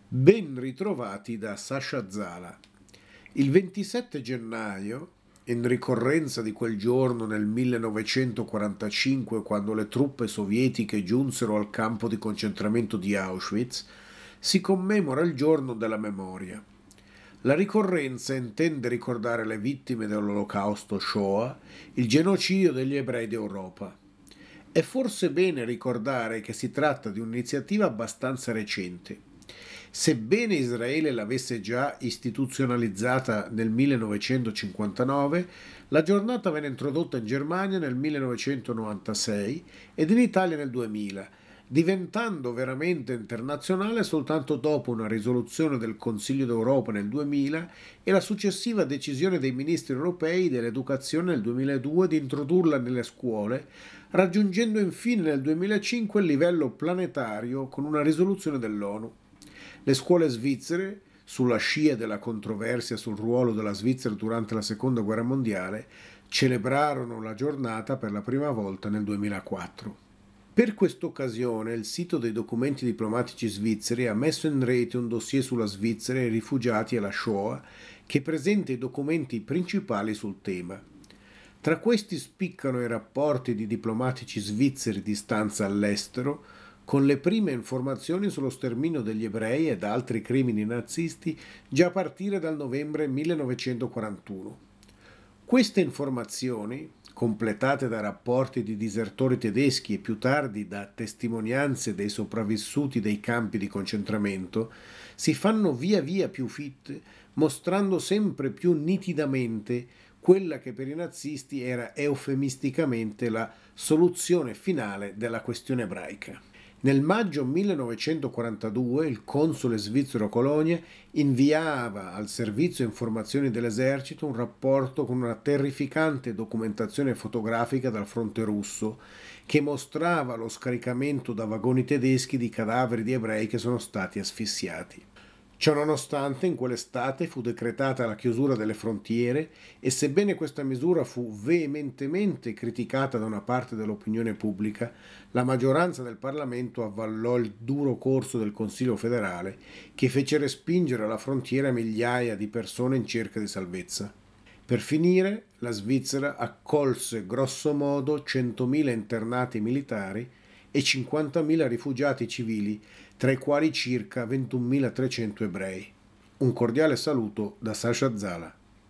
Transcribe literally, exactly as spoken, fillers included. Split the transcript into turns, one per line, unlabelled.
Ben ritrovati da Sasha Zala. Il ventisette gennaio, in ricorrenza di quel giorno nel millenovecentoquarantacinque, quando le truppe sovietiche giunsero al campo di concentramento di Auschwitz, si commemora il giorno della memoria. La ricorrenza intende ricordare le vittime dell'Olocausto Shoah, il genocidio degli ebrei d'Europa. È forse bene ricordare che si tratta di un'iniziativa abbastanza recente. Sebbene Israele l'avesse già istituzionalizzata nel millenovecentocinquantanove, la giornata venne introdotta in Germania nel millenovecentonovantasei ed in Italia nel duemila, diventando veramente internazionale soltanto dopo una risoluzione del Consiglio d'Europa nel duemila e la successiva decisione dei ministri europei dell'educazione nel duemiladue di introdurla nelle scuole, raggiungendo infine nel duemilacinque il livello planetario con una risoluzione dell'ONU. Le scuole svizzere, sulla scia della controversia sul ruolo della Svizzera durante la Seconda Guerra Mondiale, celebrarono la giornata per la prima volta nel duemilaquattro. Per quest'occasione il sito dei documenti diplomatici svizzeri ha messo in rete un dossier sulla Svizzera e i rifugiati e la Shoah che presenta i documenti principali sul tema. Tra questi spiccano i rapporti di diplomatici svizzeri di stanza all'estero, con le prime informazioni sullo sterminio degli ebrei ed altri crimini nazisti già a partire dal novembre millenovecentoquarantuno. Queste informazioni, completate da rapporti di disertori tedeschi e più tardi da testimonianze dei sopravvissuti dei campi di concentramento, si fanno via via più fitte, mostrando sempre più nitidamente quella che per i nazisti era eufemisticamente la soluzione finale della questione ebraica. Nel maggio millenovecentoquarantadue il console svizzero a Colonia inviava al servizio informazioni dell'esercito un rapporto con una terrificante documentazione fotografica dal fronte russo che mostrava lo scaricamento da vagoni tedeschi di cadaveri di ebrei che sono stati asfissiati. Ciononostante, in quell'estate fu decretata la chiusura delle frontiere e sebbene questa misura fu veementemente criticata da una parte dell'opinione pubblica, la maggioranza del Parlamento avvallò il duro corso del Consiglio federale che fece respingere alla frontiera migliaia di persone in cerca di salvezza. Per finire, la Svizzera accolse grosso modo centomila internati militari e cinquantamila rifugiati civili, tra i quali circa ventunomilatrecento ebrei. Un cordiale saluto da Sasha Zala.